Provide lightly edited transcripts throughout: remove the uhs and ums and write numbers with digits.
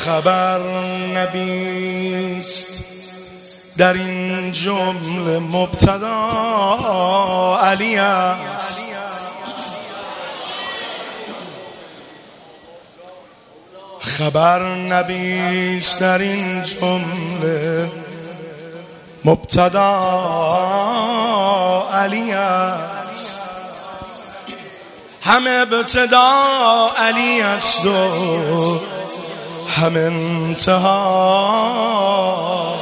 خبر نبیست در این جمله مبتدا علی است. خبر نبیست در این جمله مبتدا علی است. هم ابتدا علی است و هم انتها.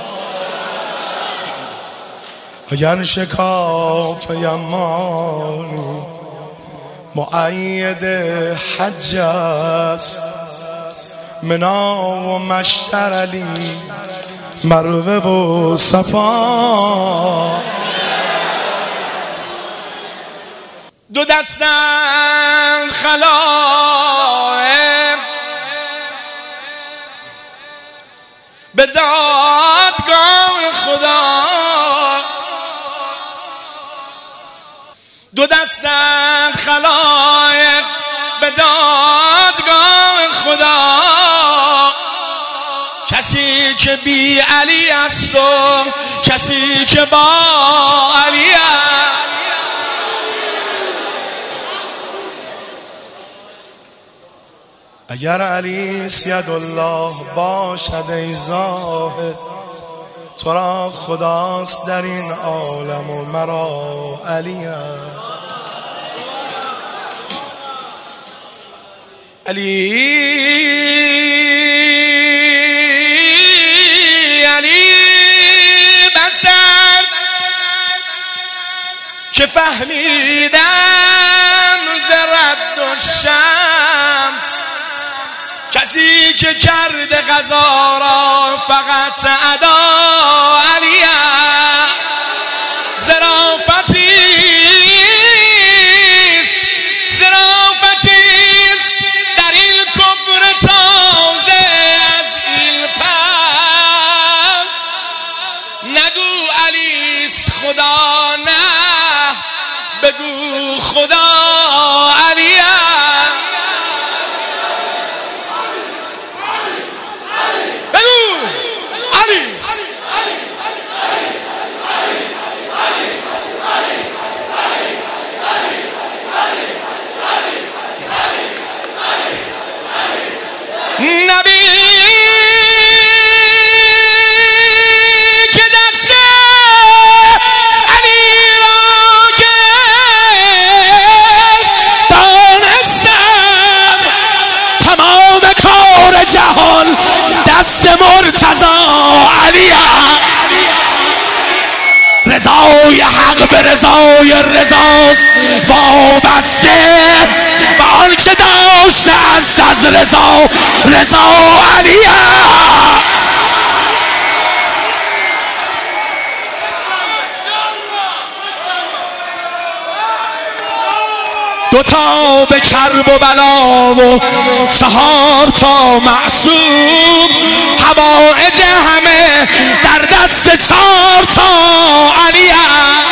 اگر شکاف یمانی مؤید حج است، منا و مشتر علی مروه و صفا. دو دستن خلائق به دادگاه خدا، دو دستن خلائق به دادگاه خدا. کسی که بی علی است و کسی که با علی است. اگر علی سید الله باشد ای زاهد، تو را خداست در این عالم و مرا علی است. علی بس است که فهمیدم ز رد و شمس. کسی که کرده قضا را فقط ادا علی است. ظرافتیست در این کفر تازه از این پس. نگو علیست خدا، نه بگو خدا علی است. نبی که دست علی را گرفت، دانستم تمام کار جهان دست مرتضی علی است. رضای حق به رضای رضاست وابسته، به آن که داشته است از رضا علی است. دو تا به کرب و بلا و چهار تا معصوم، حوائج همه در دست چهار تا علی است.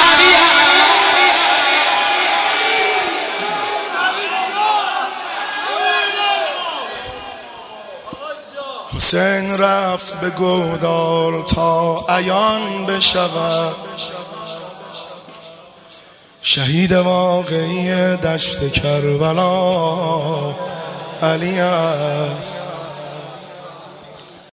حسین رفت به گودار تا عیان بشود، شهید واقعی دشت کربلا علی است.